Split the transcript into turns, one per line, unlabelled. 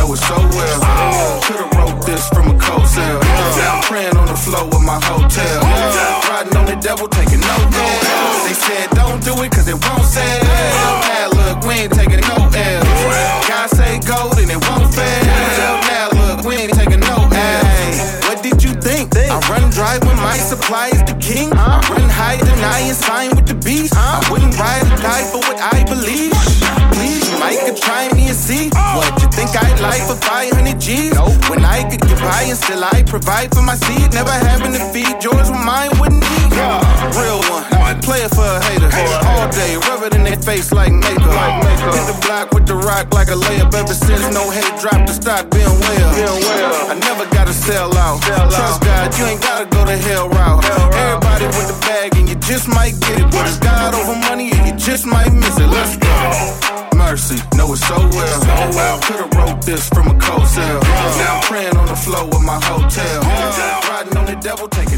know it so well. Could've wrote this from a cold cell. Praying on the floor of my hotel. Riding on the devil, taking no L's. They said don't do it cause it won't sell. Now look, we ain't taking no L's. God say go, then it won't fail. Now look, we ain't taking no L's. What did you think? I run dry when my supply is the king. I run high, deny and sign with the beast. I wouldn't ride or die for what I believe. Please, you might could try me and see what you think I'd like for 500 G's. When I could get by and still I provide for my seed. Never having to feed yours when mine wouldn't eat. Real one, play it for a hater. All day, rub it in their face like makeup. Hit the block with the rock like a layup. Ever since no hate dropped, the stock being well. I never gotta sell out. Trust God, you ain't gotta go the hell route. Everybody with the bag and you just might get it. But it's God over money and you just might miss it. Let's go. Mercy, know it so well. Could've wrote this from a cold cell. Now I'm praying on the floor of my hotel. Riding on the devil, taking